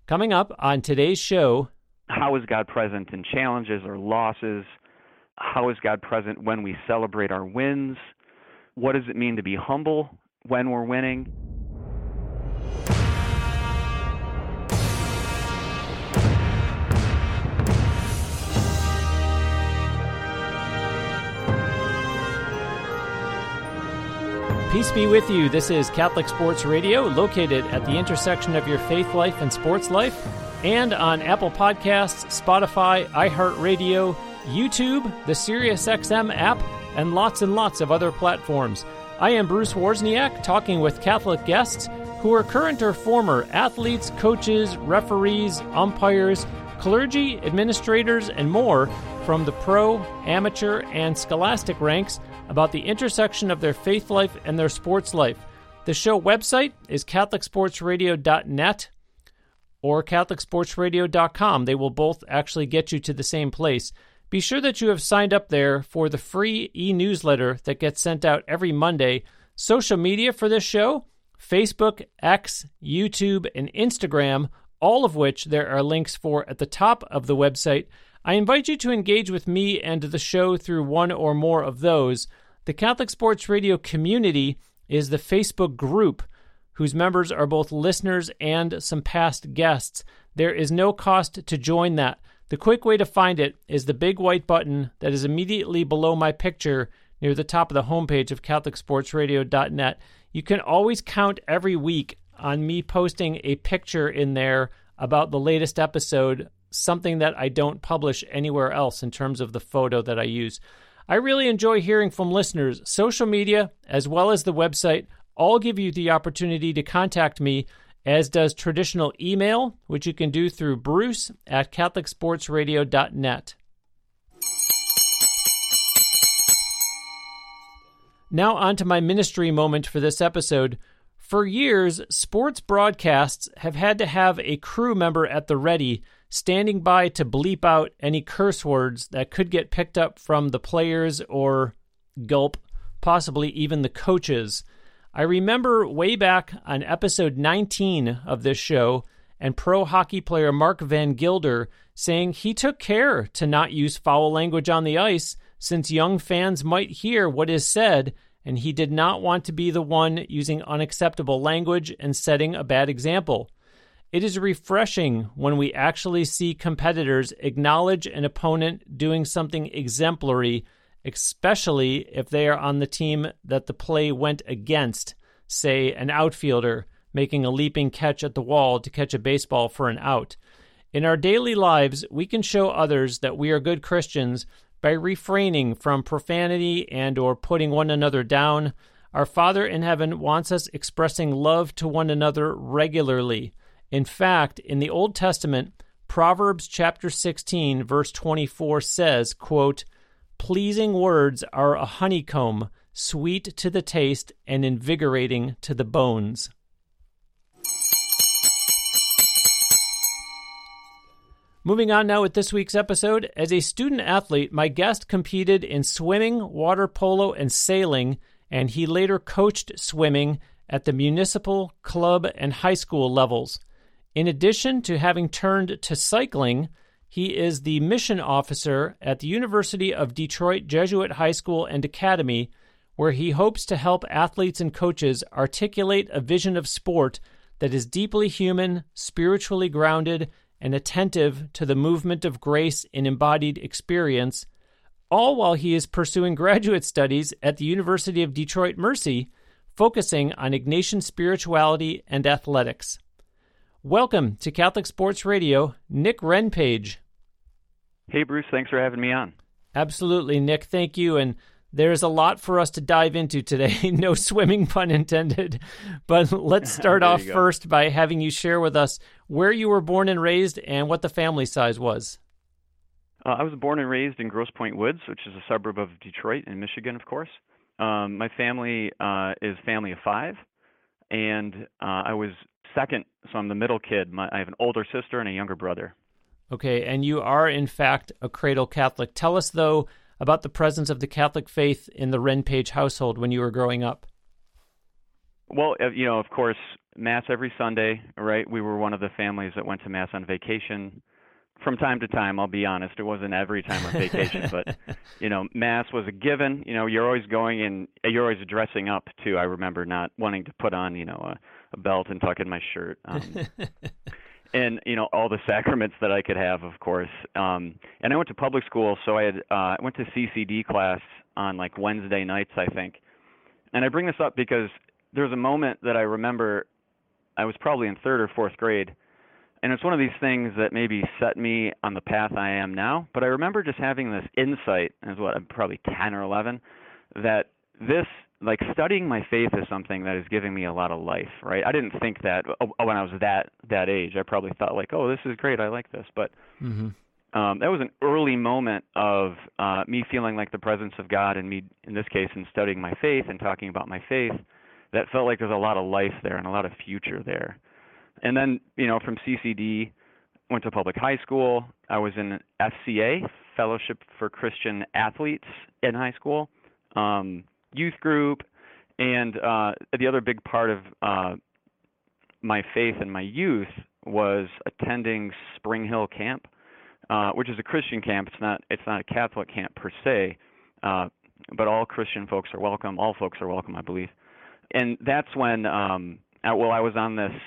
Coming up on today's show, how is God present in challenges or losses? How is God present when we celebrate our wins? What does it mean to be humble when we're winning? Peace be with you. This is Catholic Sports Radio, located at the intersection of your faith life and sports life, and on Apple Podcasts, Spotify, iHeartRadio, YouTube, the SiriusXM app, and lots of other platforms. I am Bruce Wozniak, talking with Catholic guests who are current or former athletes, coaches, referees, umpires, clergy, administrators, and more from the pro, amateur, and scholastic ranks about the intersection of their faith life and their sports life. The show website is catholicsportsradio.net or catholicsportsradio.com. They will both actually get you to the same place. Be sure that you have signed up there for the free e-newsletter that gets sent out every Monday. Social media for this show, Facebook, X, YouTube, and Instagram, all of which there are links for at the top of the website. I invite you to engage with me and the show through one or more of those. The Catholic Sports Radio community is the Facebook group, whose members are both listeners and some past guests. There is no cost to join that. The quick way to find it is the big white button that is immediately below my picture near the top of the homepage of catholicsportsradio.net. You can always count every week on me posting a picture in there about the latest episode, something that I don't publish anywhere else in terms of the photo that I use. I really enjoy hearing from listeners. Social media, as well as the website, all give you the opportunity to contact me, as does traditional email, which you can do through bruce@catholicsportsradio.net. Now on to my ministry moment for this episode. For years, sports broadcasts have had to have a crew member at the ready, standing by to bleep out any curse words that could get picked up from the players or, gulp, possibly even the coaches. I remember way back on episode 19 of this show, and pro hockey player Mark Van Gilder saying he took care to not use foul language on the ice since young fans might hear what is said, and he did not want to be the one using unacceptable language and setting a bad example. It is refreshing when we actually see competitors acknowledge an opponent doing something exemplary, especially if they are on the team that the play went against, say an outfielder making a leaping catch at the wall to catch a baseball for an out. In our daily lives, we can show others that we are good Christians by refraining from profanity and or putting one another down. Our Father in heaven wants us expressing love to one another regularly. In fact, in the Old Testament, Proverbs chapter 16, verse 24 says, quote, "Pleasing words are a honeycomb, sweet to the taste and invigorating to the bones." Moving on now with this week's episode. As a student athlete, my guest competed in swimming, water polo, and sailing, and he later coached swimming at the municipal, club, and high school levels. In addition to having turned to cycling, he is the mission officer at the University of Detroit Jesuit High School and Academy, where he hopes to help athletes and coaches articulate a vision of sport that is deeply human, spiritually grounded, and attentive to the movement of grace in embodied experience, all while he is pursuing graduate studies at the University of Detroit Mercy, focusing on Ignatian spirituality and athletics. Welcome to Catholic Sports Radio, Nick Renpage. Hey, Bruce. Thanks for having me on. Absolutely, Nick. Thank you. And there's a lot for us to dive into today. No swimming, pun intended. But let's start off first by having you share with us where you were born and raised and what the family size was. I was born and raised in Grosse Pointe Woods, which is a suburb of Detroit in Michigan, of course. My family is family of five, and I was second, so I'm the middle kid. I have an older sister and a younger brother. Okay, and you are, in fact, a cradle Catholic. Tell us, though, about the presence of the Catholic faith in the Renpage household when you were growing up. Well, of course, Mass every Sunday, right? We were one of the families that went to Mass on vacation. From time to time, I'll be honest, it wasn't every time on vacation, but, Mass was a given. You're always going and you're always dressing up, too. I remember not wanting to put on, a belt and tuck in my shirt. And, all the sacraments that I could have, of course. And I went to public school, so I went to CCD class on, like, Wednesday nights, I think. And I bring this up because there's a moment that I remember I was probably in third or fourth grade, and it's one of these things that maybe set me on the path I am now. But I remember just having this insight, as I'm probably 10 or 11, that this, like, studying my faith is something that is giving me a lot of life, right? I didn't think that when I was that age. I probably thought, like, oh, this is great, I like this. But that was an early moment of me feeling like the presence of God, and me, in this case, in studying my faith and talking about my faith, that felt like there's a lot of life there and a lot of future there. And then, from CCD, went to public high school. I was in FCA, Fellowship for Christian Athletes, in high school, youth group, and the other big part of my faith in my youth was attending Spring Hill Camp, which is a Christian camp. It's not a Catholic camp per se, but all Christian folks are welcome. All folks are welcome, I believe. And that's when, I was on this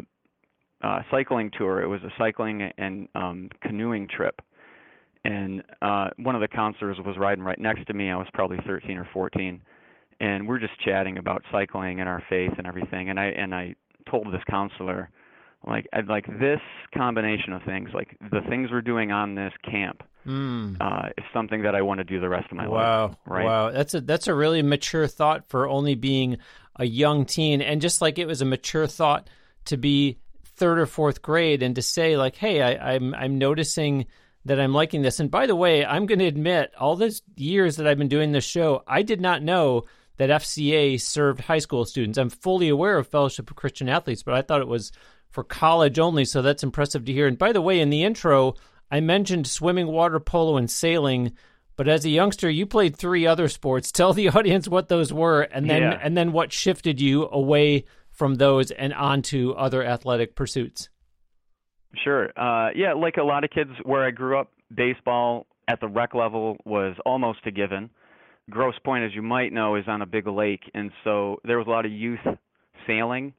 cycling tour. It was a cycling and canoeing trip. And one of the counselors was riding right next to me. I was probably 13 or 14. And we're just chatting about cycling and our faith and everything. And I told this counselor, I'd like this combination of things, like the things we're doing on this camp, is something that I want to do the rest of my life. Right? Wow. That's a really mature thought for only being a young teen. And just like it was a mature thought to be third or fourth grade and to say, like, hey, I'm noticing that I'm liking this. And by the way, I'm going to admit, all these years that I've been doing this show, I did not know that FCA served high school students. I'm fully aware of Fellowship of Christian Athletes, but I thought it was for college only, so that's impressive to hear. And by the way, in the intro, I mentioned swimming, water polo, and sailing, but as a youngster, you played 3 other sports. Tell the audience what those were, and then what shifted you away from those and onto other athletic pursuits. Sure. Like a lot of kids where I grew up, baseball at the rec level was almost a given. Grosse Pointe, as you might know, is on a big lake, and so there was a lot of youth sailing.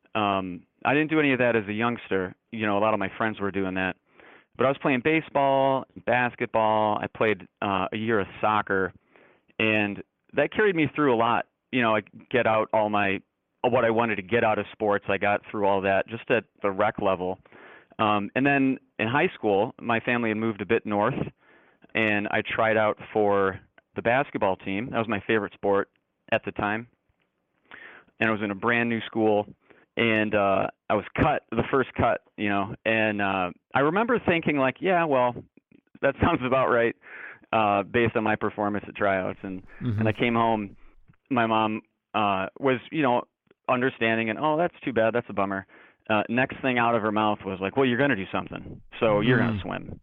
I didn't do any of that as a youngster. A lot of my friends were doing that. But I was playing baseball, basketball. I played a year of soccer, and that carried me through a lot. I get out all what I wanted to get out of sports. I got through all that just at the rec level. And then in high school, my family had moved a bit north, and I tried out for the basketball team. That was my favorite sport at the time. And I was in a brand new school, and I was cut, the first cut, and I remember thinking, like, yeah, well, that sounds about right, based on my performance at tryouts. And I came home, my mom was, understanding, and, oh, that's too bad, that's a bummer. Next thing out of her mouth was like, well, you're going to do something, so you're going to swim.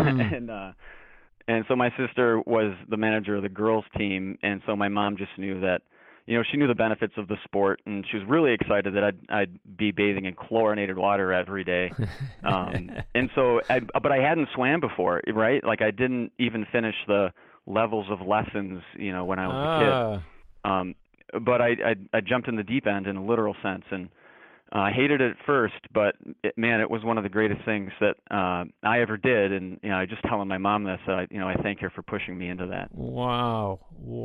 And so my sister was the manager of the girls team, and so my mom just knew that, she knew the benefits of the sport, and she was really excited that I'd be bathing in chlorinated water every day. And so, but I hadn't swam before, right? Like I didn't even finish the levels of lessons, when I was a kid. But I jumped in the deep end in a literal sense, and I hated it at first, but it was one of the greatest things that I ever did. And I just telling my mom this, I thank her for pushing me into that. Wow.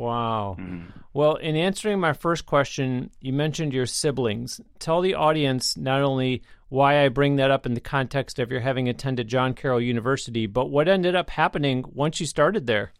Well, in answering my first question, you mentioned your siblings. Tell the audience not only why I bring that up in the context of your having attended John Carroll University, but what ended up happening once you started there.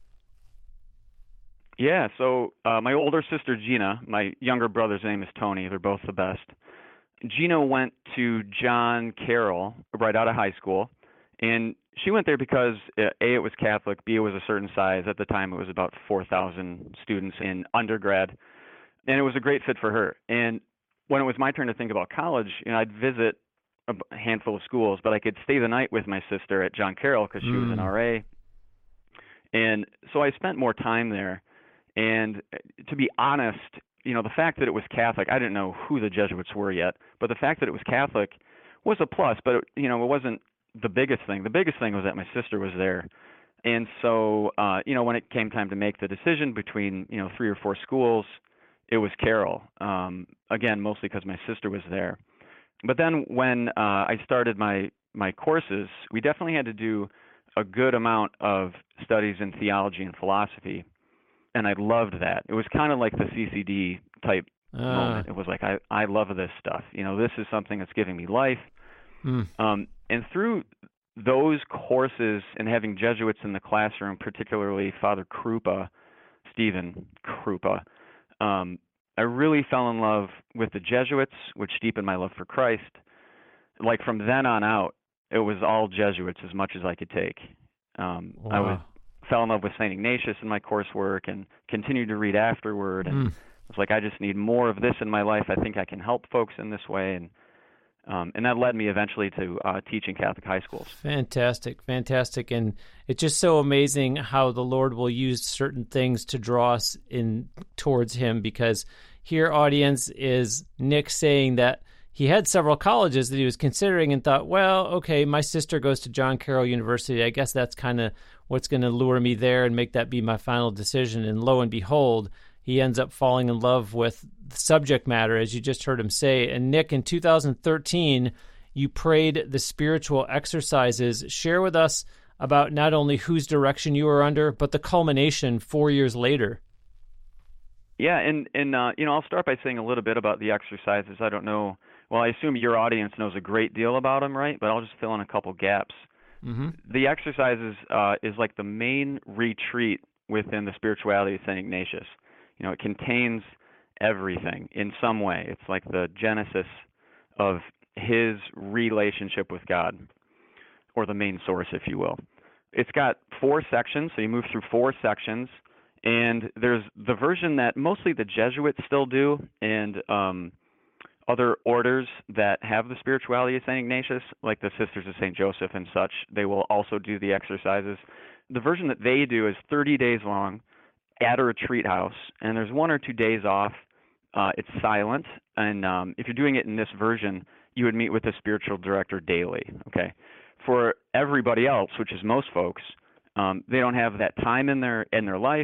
Yeah. So my older sister Gina, my younger brother's name is Tony. They're both the best. Gina went to John Carroll right out of high school, and she went there because A, it was Catholic, B, it was a certain size. At the time, it was about 4,000 students in undergrad, and it was a great fit for her. And when it was my turn to think about college, I'd visit a handful of schools, but I could stay the night with my sister at John Carroll because she was an RA. And so I spent more time there. And to be honest, the fact that it was Catholic, I didn't know who the Jesuits were yet, but the fact that it was Catholic was a plus, but it wasn't the biggest thing. The biggest thing was that my sister was there. And so, when it came time to make the decision between, 3 or 4 schools, it was Carroll. Again, mostly because my sister was there. But then when I started my courses, we definitely had to do a good amount of studies in theology and philosophy. And I loved that. It was kind of like the CCD type moment. It was like, I love this stuff. This is something that's giving me life. And through those courses and having Jesuits in the classroom, particularly Father Krupa, Stephen Krupa, I really fell in love with the Jesuits, which deepened my love for Christ. Like from then on out, it was all Jesuits as much as I could take. I fell in love with St. Ignatius in my coursework and continued to read afterward. And I was like, I just need more of this in my life. I think I can help folks in this way. And that led me eventually to teaching Catholic high schools. Fantastic. And it's just so amazing how the Lord will use certain things to draw us in towards Him, because here, audience, is Nick saying that he had several colleges that he was considering and thought, well, okay, my sister goes to John Carroll University. I guess that's kind of what's going to lure me there and make that be my final decision. And lo and behold, he ends up falling in love with the subject matter, as you just heard him say. And Nick, in 2013, you prayed the spiritual exercises. Share with us about not only whose direction you were under, but the culmination 4 years later. Yeah, and I'll start by saying a little bit about the exercises. I don't know. Well, I assume your audience knows a great deal about them, right? But I'll just fill in a couple gaps. Mm-hmm. The exercises is like the main retreat within the spirituality of St. Ignatius. It contains everything in some way. It's like the genesis of his relationship with God, or the main source, if you will. It's got 4 sections, so you move through 4 sections, and there's the version that mostly the Jesuits still do, and other orders that have the spirituality of St. Ignatius, like the Sisters of St. Joseph and such, they will also do the exercises. The version that they do is 30 days long at a retreat house, and there's 1 or 2 days off. It's silent, and if you're doing it in this version, you would meet with the spiritual director daily. Okay, for everybody else, which is most folks, they don't have that time in their life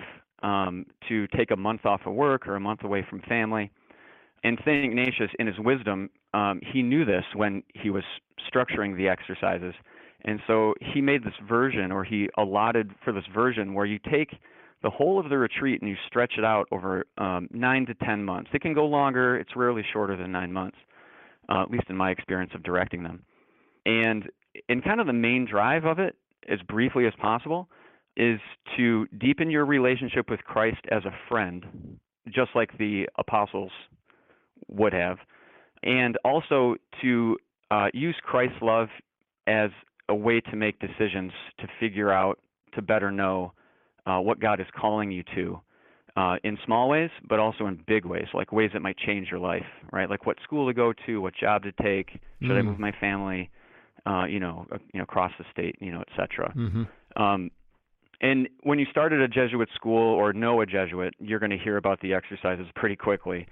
to take a month off of work or a month away from family. And St. Ignatius, in his wisdom, he knew this when he was structuring the exercises, and so he made this version, or he allotted for this version, where you take the whole of the retreat and you stretch it out over 9 to 10 months. It can go longer. It's rarely shorter than 9 months, at least in my experience of directing them. And in kind of the main drive of it, as briefly as possible, is to deepen your relationship with Christ as a friend, just like the apostles would have, and also to use Christ's love as a way to make decisions, to figure out, to better know what God is calling you to, in small ways, but also in big ways, like ways that might change your life, right? Like what school to go to, what job to take, should I move my family, across the state, et cetera. Mm-hmm. And when you start at a Jesuit school or know a Jesuit, you're going to hear about the exercises pretty quickly.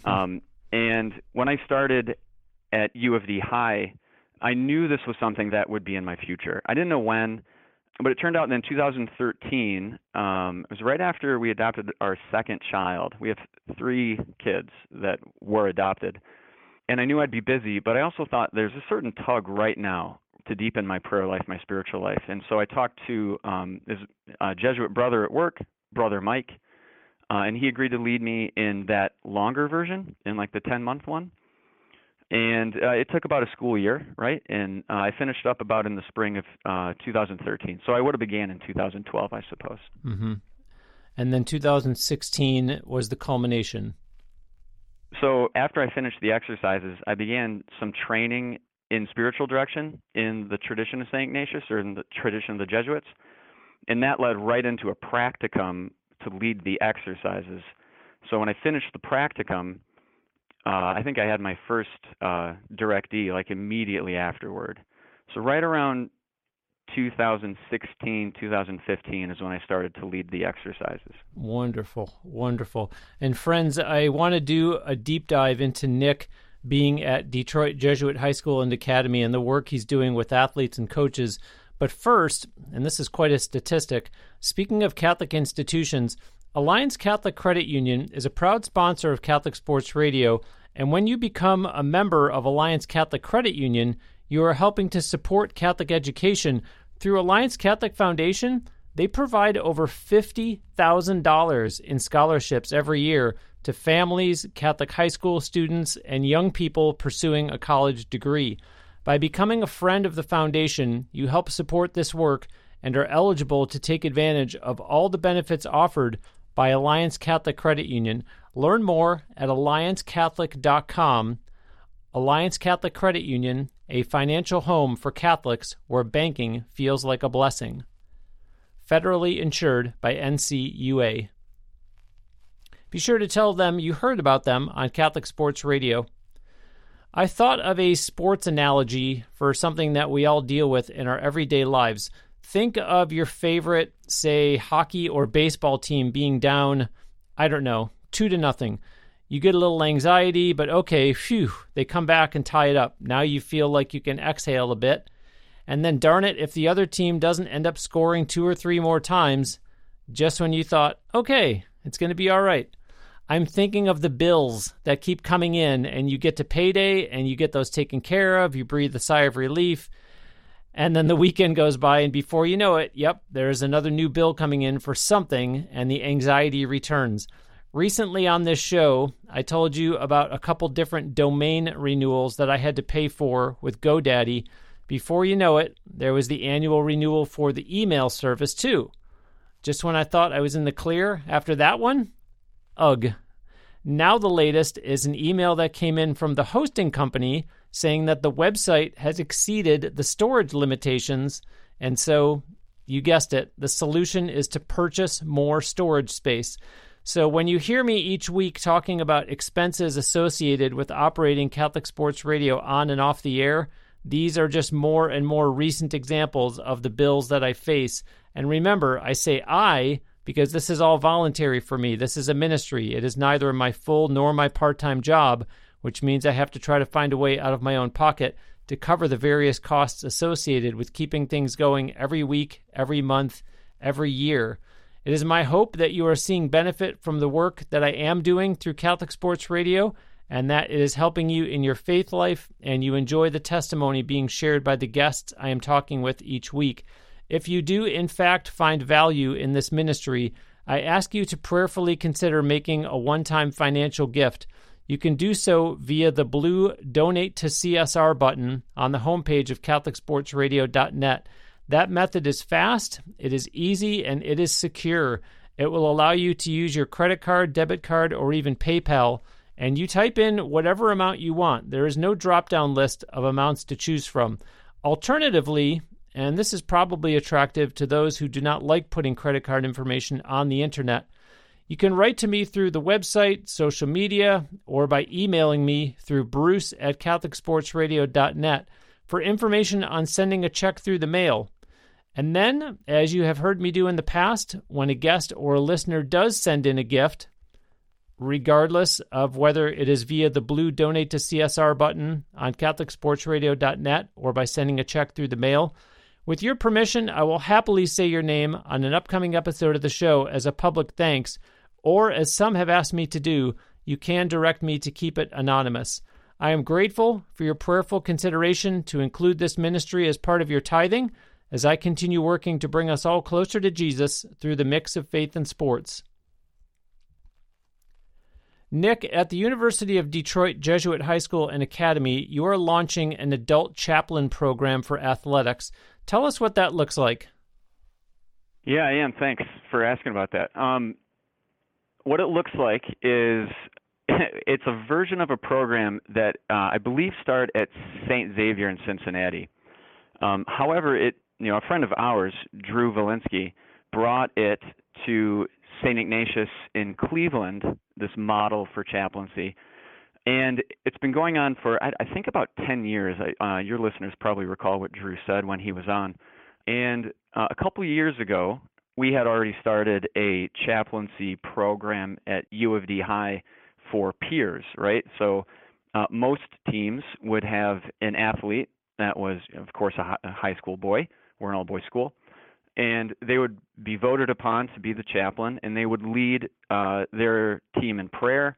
And when I started at U of D High, I knew this was something that would be in my future. I didn't know when, but it turned out in 2013, it was right after we adopted our second child. We have 3 kids that were adopted. And I knew I'd be busy, but I also thought there's a certain tug right now to deepen my prayer life, my spiritual life. And so I talked to his Jesuit brother at work, Brother Mike, and he agreed to lead me in that longer version, in like the 10-month one. And it took about a school year, right? And I finished up about in the spring of 2013. So I would have began in 2012, I suppose. Mm-hmm. And then 2016 was the culmination. So after I finished the exercises, I began some training in spiritual direction in the tradition of St. Ignatius, or in the tradition of the Jesuits. And that led right into a practicum to lead the exercises. So when I finished the practicum, I think I had my first directee like immediately afterward. So right around 2016, 2015 is when I started to lead the exercises. Wonderful, wonderful. And friends, I want to do a deep dive into Nick being at Detroit Jesuit High School and Academy and the work he's doing with athletes and coaches. But first, and this is quite a statistic, speaking of Catholic institutions, Alliance Catholic Credit Union is a proud sponsor of Catholic Sports Radio, and when you become a member of Alliance Catholic Credit Union, you are helping to support Catholic education. Through Alliance Catholic Foundation, they provide over $50,000 in scholarships every year to families, Catholic high school students, and young people pursuing a college degree. By becoming a friend of the foundation, you help support this work and are eligible to take advantage of all the benefits offered by Alliance Catholic Credit Union. Learn more at alliancecatholic.com. Alliance Catholic Credit Union, a financial home for Catholics where banking feels like a blessing. Federally insured by NCUA. Be sure to tell them you heard about them on Catholic Sports Radio. I thought of a sports analogy for something that we all deal with in our everyday lives. Think of your favorite, say, hockey or baseball team being down, 2-0. You get a little anxiety, but okay, phew, they come back and tie it up. Now you feel like you can exhale a bit. And then darn it, if the other team doesn't end up scoring 2 or 3 more times, just when you thought, okay, it's going to be all right. I'm thinking of the bills that keep coming in, and you get to payday, and you get those taken care of, you breathe a sigh of relief, and then the weekend goes by, and before you know it, there's another new bill coming in for something, and the anxiety returns. Recently on this show, I told you about a couple different domain renewals that I had to pay for with GoDaddy. Before you know it, there was the annual renewal for the email service too. Just when I thought I was in the clear after that one, ugh. Now the latest is an email that came in from the hosting company saying that the website has exceeded the storage limitations, and so, you guessed it, the solution is to purchase more storage space. So when you hear me each week talking about expenses associated with operating Catholic Sports Radio on and off the air, these are just more and more recent examples of the bills that I face. And remember, I say I because this is all voluntary for me. This is a ministry. It is neither my full nor my part-time job, which means I have to try to find a way out of my own pocket to cover the various costs associated with keeping things going every week, every month, every year. It is my hope that you are seeing benefit from the work that I am doing through Catholic Sports Radio, and that it is helping you in your faith life, and you enjoy the testimony being shared by the guests I am talking with each week. If you do, in fact, find value in this ministry, I ask you to prayerfully consider making a one-time financial gift. You can do so via the blue Donate to CSR button on the homepage of CatholicSportsRadio.net. That method is fast, it is easy, and it is secure. It will allow you to use your credit card, debit card, or even PayPal, and you type in whatever amount you want. There is no drop-down list of amounts to choose from. Alternatively, and this is probably attractive to those who do not like putting credit card information on the internet, you can write to me through the website, social media, or by emailing me through bruce@CatholicSportsRadio.net for information on sending a check through the mail. And then, as you have heard me do in the past, when a guest or a listener does send in a gift, regardless of whether it is via the blue Donate to CSR button on CatholicSportsRadio.net or by sending a check through the mail, with your permission, I will happily say your name on an upcoming episode of the show as a public thanks, or as some have asked me to do, you can direct me to keep it anonymous. I am grateful for your prayerful consideration to include this ministry as part of your tithing, as I continue working to bring us all closer to Jesus through the mix of faith and sports. Nick, at the University of Detroit Jesuit High School and Academy, you are launching an adult chaplain program for athletics. Tell us what that looks like. Yeah, I am. Thanks for asking about that. What it looks like is it's a version of a program that I believe started at St. Xavier in Cincinnati. However, a friend of ours, Drew Valinsky, brought it to St. Ignatius in Cleveland, this model for chaplaincy. And it's been going on for, I think, about 10 years. Your listeners probably recall what Drew said when he was on. And a couple of years ago, we had already started a chaplaincy program at U of D High for peers, right? So most teams would have an athlete that was, of course, a high school boy. We're an all-boys school. And they would be voted upon to be the chaplain, and they would lead their team in prayer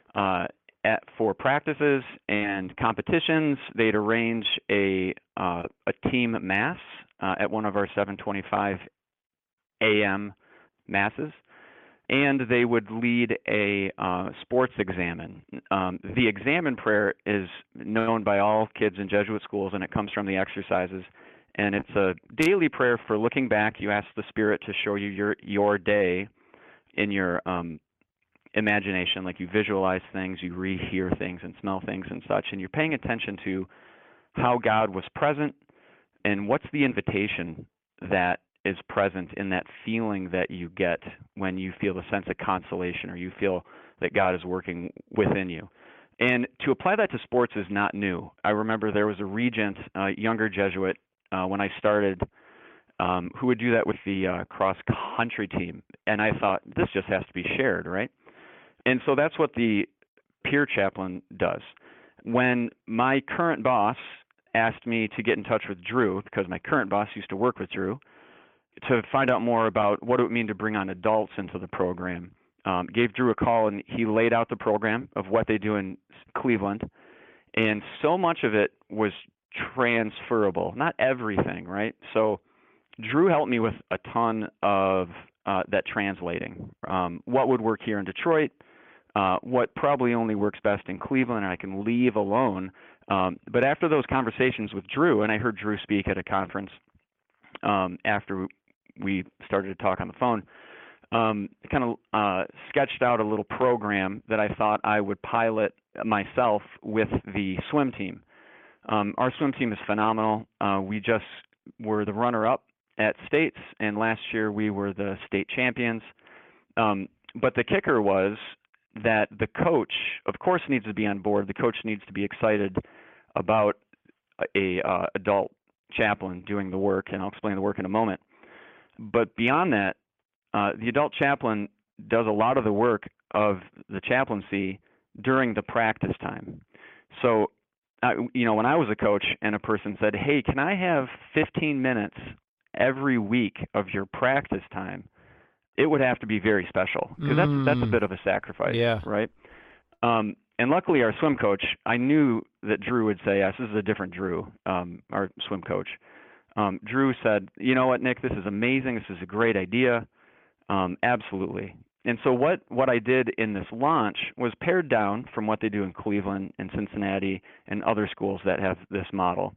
for practices and competitions. They'd arrange a team mass at one of our 7:25 a.m. masses, and they would lead a sports examen. The examen prayer is known by all kids in Jesuit schools, and it comes from the exercises. And it's a daily prayer for looking back. You ask the Spirit to show you your day in your imagination, like you visualize things, you rehear things and smell things and such, and you're paying attention to how God was present and what's the invitation that is present in that feeling that you get when you feel a sense of consolation or you feel that God is working within you. And to apply that to sports is not new. I remember there was a regent, a younger Jesuit, when I started, who would do that with the cross-country team. And I thought, this just has to be shared, right? And so that's what the peer chaplain does. When my current boss asked me to get in touch with Drew, because my current boss used to work with Drew, to find out more about what it would mean to bring on adults into the program, gave Drew a call, and he laid out the program of what they do in Cleveland. And so much of it was transferable, not everything, right? So Drew helped me with a ton of that translating. What would work here in Detroit, what probably only works best in Cleveland, and I can leave alone. But after those conversations with Drew, and I heard Drew speak at a conference after we started to talk on the phone, kind of sketched out a little program that I thought I would pilot myself with the swim team. Our swim team is phenomenal. We just were the runner-up at states, and last year we were the state champions. But the kicker was that the coach, of course, needs to be on board. The coach needs to be excited about a adult chaplain doing the work, and I'll explain the work in a moment. But beyond that, the adult chaplain does a lot of the work of the chaplaincy during the practice time. So, when I was a coach and a person said, hey, can I have 15 minutes every week of your practice time, it would have to be very special, because that's a bit of a sacrifice, right? And luckily, our swim coach, I knew that Drew would say yes. This is a different Drew, our swim coach. Drew said, you know what, Nick, this is amazing. This is a great idea. Absolutely. And so what I did in this launch was pared down from what they do in Cleveland and Cincinnati and other schools that have this model.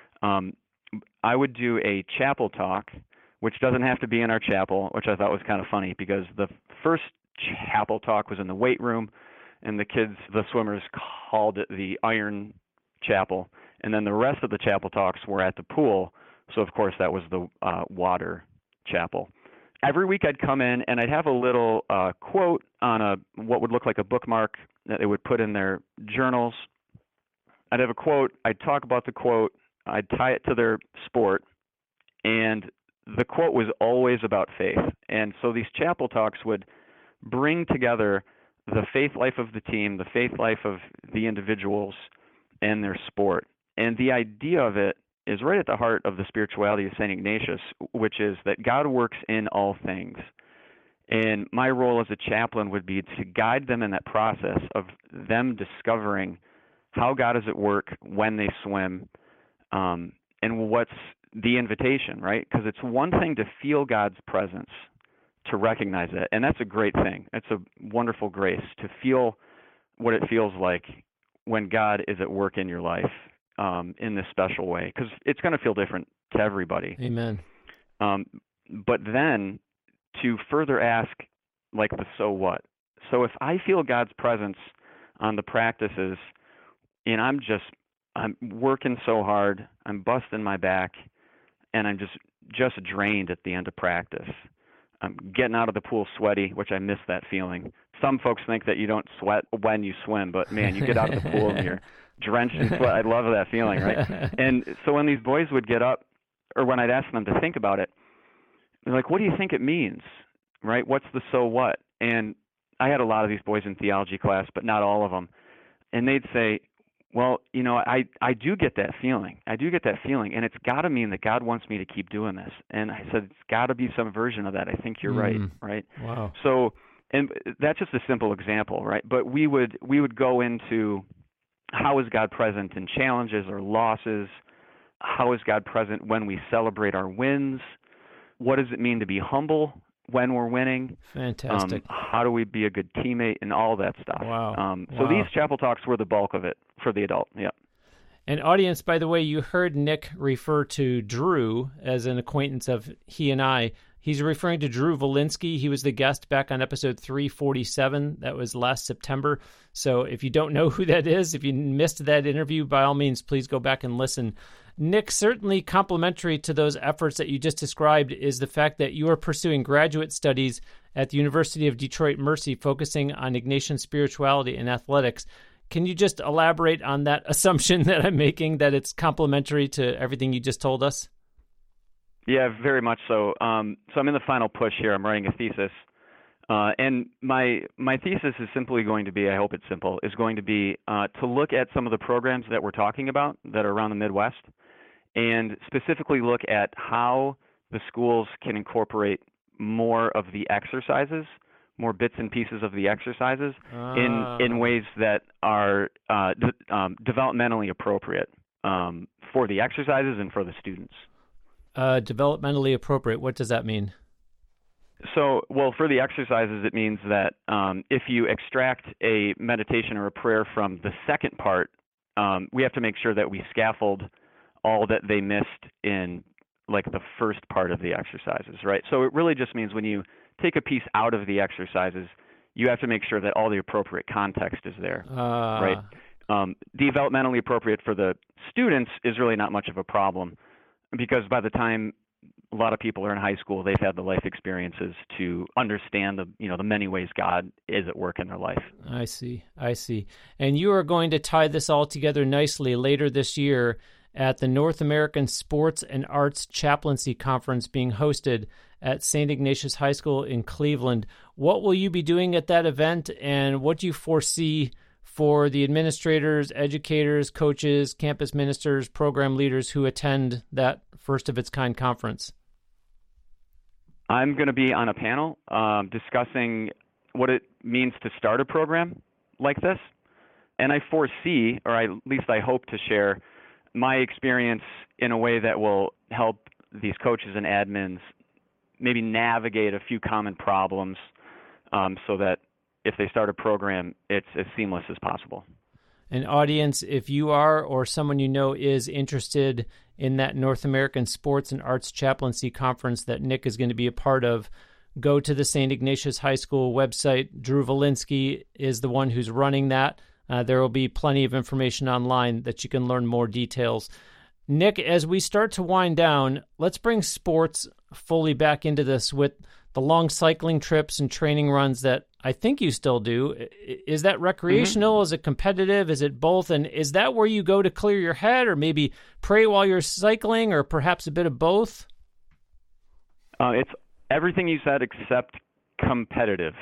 I would do a chapel talk, which doesn't have to be in our chapel, which I thought was kind of funny, because the first chapel talk was in the weight room, and the swimmers called it the Iron Chapel. And then the rest of the chapel talks were at the pool. So, of course, that was the water chapel. Every week I'd come in and I'd have a little quote on what would look like a bookmark that they would put in their journals. I'd have a quote. I'd talk about the quote. I'd tie it to their sport. And the quote was always about faith. And so these chapel talks would bring together the faith life of the team, the faith life of the individuals, and their sport. And the idea of it is right at the heart of the spirituality of St. Ignatius, which is that God works in all things. And my role as a chaplain would be to guide them in that process of them discovering how God is at work when they swim, and what's the invitation, right? Because it's one thing to feel God's presence, to recognize it, and that's a great thing. It's a wonderful grace to feel what it feels like when God is at work in your life. In this special way, because it's going to feel different to everybody. Amen. But then to further ask, like, the so what? So if I feel God's presence on the practices, and I'm working so hard, I'm busting my back, and I'm just drained at the end of practice. I'm getting out of the pool sweaty, which I miss that feeling. Some folks think that you don't sweat when you swim, but man, you get out of the pool and you're drenched in sweat. I love that feeling, right? And so when these boys would get up or when I'd ask them to think about it, they're like, what do you think it means, right? What's the so what? And I had a lot of these boys in theology class, but not all of them. And they'd say, well, I do get that feeling. I do get that feeling. And it's got to mean that God wants me to keep doing this. And I said, it's got to be some version of that. I think you're right. Wow. So, and that's just a simple example, right? But we would go into how is God present in challenges or losses? How is God present when we celebrate our wins? What does it mean to be humble when we're winning? Fantastic. How do we be a good teammate and all that stuff? Wow. So these chapel talks were the bulk of it for the adult. Yeah. And audience, by the way, you heard Nick refer to Drew as an acquaintance of he and I. He's referring to Drew Volinsky. He was the guest back on episode 347. That was last September. So if you don't know who that is, if you missed that interview, by all means, please go back and listen. Nick, certainly complementary to those efforts that you just described is the fact that you are pursuing graduate studies at the University of Detroit Mercy, focusing on Ignatian spirituality and athletics. Can you just elaborate on that assumption that I'm making, that it's complementary to everything you just told us? Yeah, very much so. So I'm in the final push here. I'm writing a thesis. And my thesis is simply going to be, I hope it's simple, is going to be to look at some of the programs that we're talking about that are around the Midwest, and specifically look at how the schools can incorporate more of the exercises, more bits and pieces of the exercises in ways that are developmentally appropriate for the exercises and for the students. Developmentally appropriate, what does that mean? So, well, for the exercises, it means that if you extract a meditation or a prayer from the second part, we have to make sure that we scaffold all that they missed in like the first part of the exercises, right? So it really just means when you take a piece out of the exercises, you have to make sure that all the appropriate context is there, right? Developmentally appropriate for the students is really not much of a problem, because by the time a lot of people are in high school, they've had the life experiences to understand the many ways God is at work in their life. I see. And you are going to tie this all together nicely later this year at the North American Sports and Arts Chaplaincy Conference being hosted at St. Ignatius High School in Cleveland. What will you be doing at that event, and what do you foresee for the administrators, educators, coaches, campus ministers, program leaders who attend that first-of-its-kind conference? I'm going to be on a panel discussing what it means to start a program like this. And I foresee, or at least I hope to share, my experience in a way that will help these coaches and admins maybe navigate a few common problems so that if they start a program, it's as seamless as possible. An audience, if you are or someone you know is interested in that North American Sports and Arts Chaplaincy Conference that Nick is going to be a part of, go to the St. Ignatius High School website. Drew Volinsky is the one who's running that. There will be plenty of information online that you can learn more details. Nick, as we start to wind down, let's bring sports fully back into this with the long cycling trips and training runs that I think you still do. Is that recreational? Mm-hmm. Is it competitive? Is it both? And is that where you go to clear your head, or maybe pray while you're cycling, or perhaps a bit of both? It's everything you said except competitive.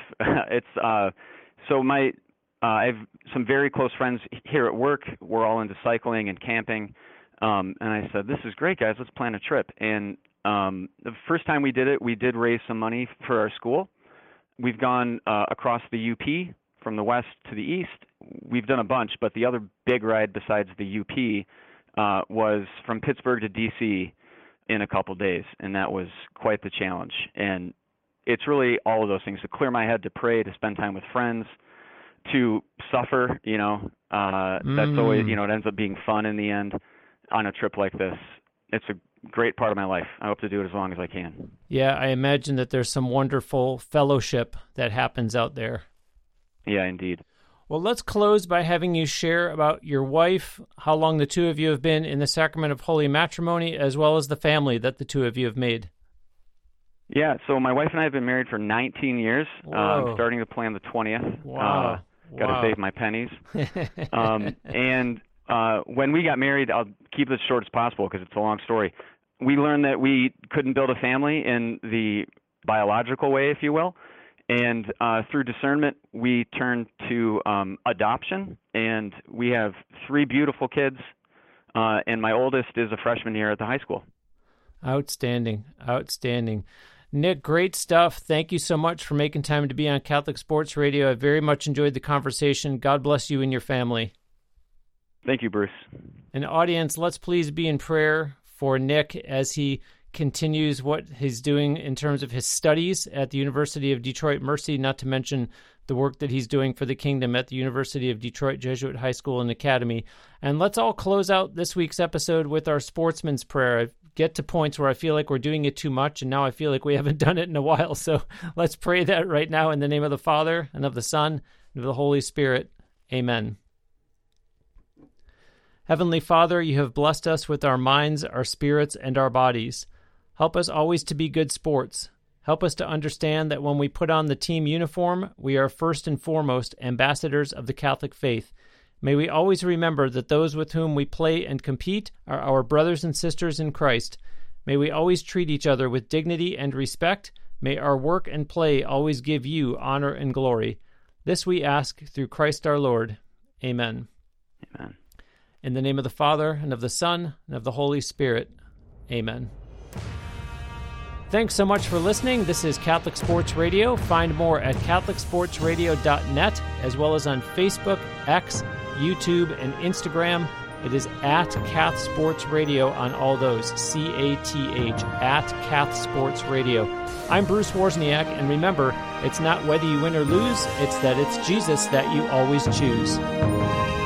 I have some very close friends here at work. We're all into cycling and camping. And I said, this is great, guys. Let's plan a trip. And the first time we did it, we did raise some money for our school. We've gone across the UP from the west to the east. We've done a bunch, but the other big ride besides the UP was from Pittsburgh to D.C. in a couple days, and that was quite the challenge. And it's really all of those things: to clear my head, to pray, to spend time with friends, to suffer. That's always, it ends up being fun in the end on a trip like this. It's a great part of my life. I hope to do it as long as I can. Yeah, I imagine that there's some wonderful fellowship that happens out there. Yeah, indeed. Well, let's close by having you share about your wife, how long the two of you have been in the sacrament of holy matrimony, as well as the family that the two of you have made. Yeah, so my wife and I have been married for 19 years. I'm starting to plan the 20th. Wow. Got to save my pennies. And when we got married, I'll keep this short as possible because it's a long story. we learned that we couldn't build a family in the biological way, if you will. And through discernment, we turned to adoption. And we have 3 beautiful kids. And my oldest is a freshman here at the high school. Outstanding. Nick, great stuff. Thank you so much for making time to be on Catholic Sports Radio. I very much enjoyed the conversation. God bless you and your family. Thank you, Bruce. And audience, let's please be in prayer for Nick as he continues what he's doing in terms of his studies at the University of Detroit Mercy, not to mention the work that he's doing for the kingdom at the University of Detroit Jesuit High School and Academy. And let's all close out this week's episode with our sportsman's prayer. I get to points where I feel like we're doing it too much, and now I feel like we haven't done it in a while. So let's pray that right now in the name of the Father, and of the Son, and of the Holy Spirit. Amen. Heavenly Father, you have blessed us with our minds, our spirits, and our bodies. Help us always to be good sports. Help us to understand that when we put on the team uniform, we are first and foremost ambassadors of the Catholic faith. May we always remember that those with whom we play and compete are our brothers and sisters in Christ. May we always treat each other with dignity and respect. May our work and play always give you honor and glory. This we ask through Christ our Lord. Amen. Amen. In the name of the Father, and of the Son, and of the Holy Spirit. Amen. Thanks so much for listening. This is Catholic Sports Radio. Find more at CatholicSportsRadio.net, as well as on Facebook, X, YouTube, and Instagram. It is at Cath Sports Radio on all those, CATH, at Cath Sports Radio. I'm Bruce Wozniak, and remember, it's not whether you win or lose, it's that it's Jesus that you always choose.